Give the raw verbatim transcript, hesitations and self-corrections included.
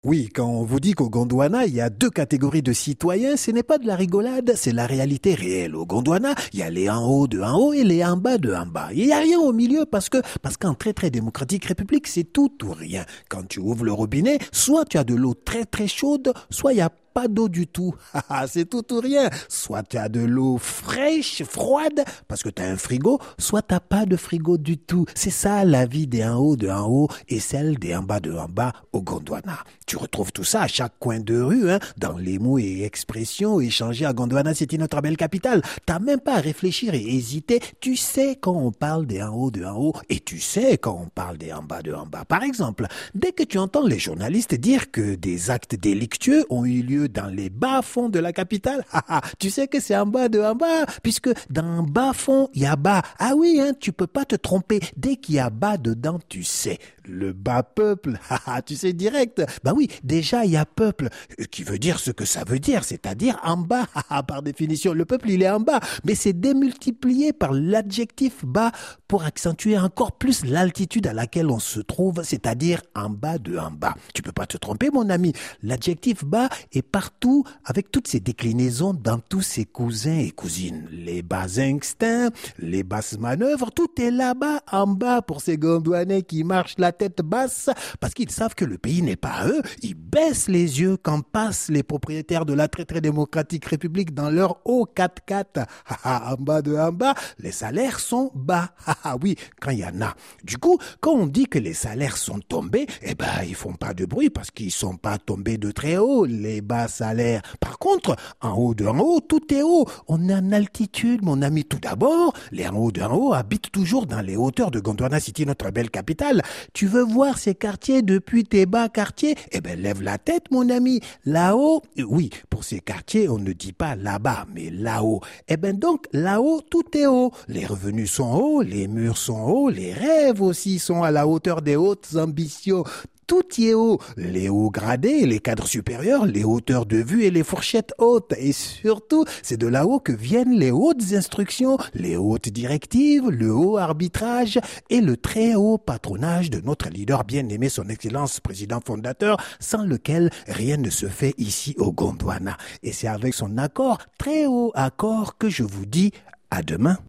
Oui, quand on vous dit qu'au Gondwana, il y a deux catégories de citoyens, ce n'est pas de la rigolade, c'est la réalité réelle. Au Gondwana, il y a les en haut de en haut et les en bas de en bas. Il n'y a rien au milieu parce que, parce qu'en très très démocratique république, c'est tout ou rien. Quand tu ouvres le robinet, soit tu as de l'eau très très chaude, soit il y a pas d'eau du tout. C'est tout ou rien. Soit tu as de l'eau fraîche, froide, parce que tu as un frigo, soit tu n'as pas de frigo du tout. C'est ça la vie des en haut de en haut et celle des en bas de en bas au Gondwana. Tu retrouves tout ça à chaque coin de rue, hein, dans les mots et expressions échangés à Gondwana, c'est notre belle capitale. T'as même pas à réfléchir et hésiter. Tu sais quand on parle des en haut de en haut et tu sais quand on parle des en bas de en bas. Par exemple, dès que tu entends les journalistes dire que des actes délictueux ont eu lieu dans les bas-fonds de la capitale, tu sais que c'est en bas de en bas, puisque dans bas-fond, il y a bas. Ah oui, hein, tu peux pas te tromper. Dès qu'il y a bas dedans, tu sais. Le bas peuple, tu sais direct. Bah oui, déjà il y a peuple, qui veut dire ce que ça veut dire, c'est-à-dire en bas, par définition. Le peuple, il est en bas, mais c'est démultiplié par l'adjectif bas pour accentuer encore plus l'altitude à laquelle on se trouve, c'est-à-dire en bas de en bas. Tu peux pas te tromper, mon ami. L'adjectif bas est partout, avec toutes ses déclinaisons dans tous ses cousins et cousines. Les bas instincts, les basses manœuvres, tout est là-bas, en bas, pour ces Gondwanais qui marchent la tête basse, parce qu'ils savent que le pays n'est pas à eux. Ils baissent les yeux quand passent les propriétaires de la très très démocratique république dans leur haut quatre-quatre. En bas de en bas, les salaires sont bas. Oui, quand il y en a. Du coup, quand on dit que les salaires sont tombés, eh ben, ils font pas de bruit parce qu'ils sont pas tombés de très haut, les bas salaires. Par contre, en haut de en haut, tout est haut. On est en altitude, mon ami. Tout d'abord, les en haut de en haut habitent toujours dans les hauteurs de Gondwana City, notre belle capitale. Tu veux voir ces quartiers depuis tes bas quartiers? Eh ben, lève la tête, mon ami. Là-haut, oui, pour ces quartiers, on ne dit pas là-bas, mais là-haut. Eh ben, donc, là-haut, tout est haut. Les revenus sont hauts, les murs sont hauts, les rêves aussi sont à la hauteur des hautes ambitions. Tout y est haut, les hauts gradés, les cadres supérieurs, les hauteurs de vue et les fourchettes hautes. Et surtout, c'est de là-haut que viennent les hautes instructions, les hautes directives, le haut arbitrage et le très haut patronage de notre leader bien-aimé, son Excellence président fondateur, sans lequel rien ne se fait ici au Gondwana. Et c'est avec son accord, très haut accord, que je vous dis à demain.